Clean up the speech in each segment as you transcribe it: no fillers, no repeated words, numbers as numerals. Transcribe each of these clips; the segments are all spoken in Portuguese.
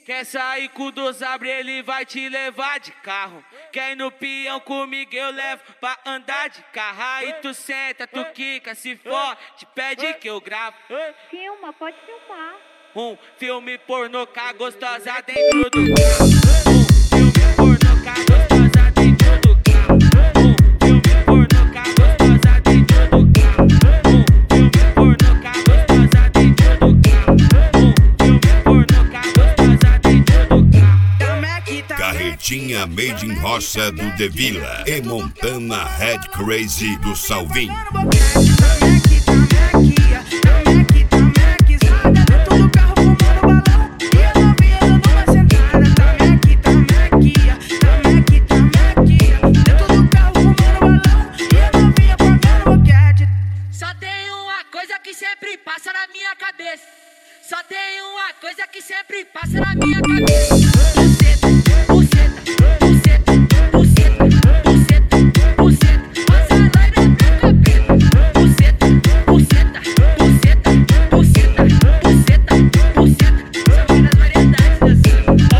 Quer sair com o Dosabre, ele vai te levar de carro. Quer ir no peão comigo, eu levo pra andar de carro. Aí tu senta, tu quica, se for, te pede que eu gravo. Filma, pode filmar. Um filme pornô com a gostosa dentro do carro. Um filme pornô com a gostosa dentro do carro. Um filme pornô com a gostosa dentro do carro. Um filme pornô com a gostosa dentro do carro. Um filme pornô com a gostosa dentro do carro. Carretinha Made in Roça do De Vila e Montana Head Crazy do Salvinho. Sempre passa na minha cabeça. Só tem uma coisa que sempre passa na minha cabeça. Buceta, buceta, buceta, buceta, buceta, buceta. Mas a live é pra capeta. Buceta, buceta, buceta, buceta, buceta, buceta. São várias variedades dessa.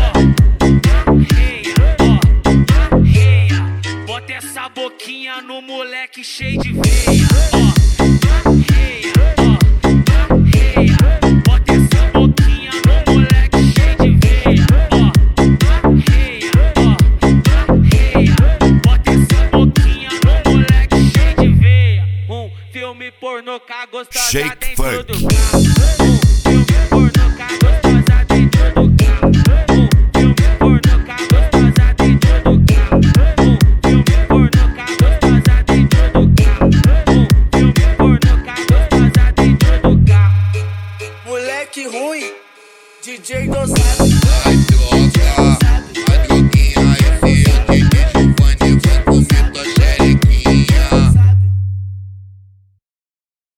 Arreia, bota essa boquinha no moleque cheio de veia. Pornô com a gostosa Shake dentro Funk. do carro. Filme pornô com a gostosa dentro do carro. Filme pornô com a gostosa dentro do carro. Filme pornô com a gostosa dentro do carro. Filme pornô com a gostosa dentro do carro. Moleque ruim, DJ Dosabre.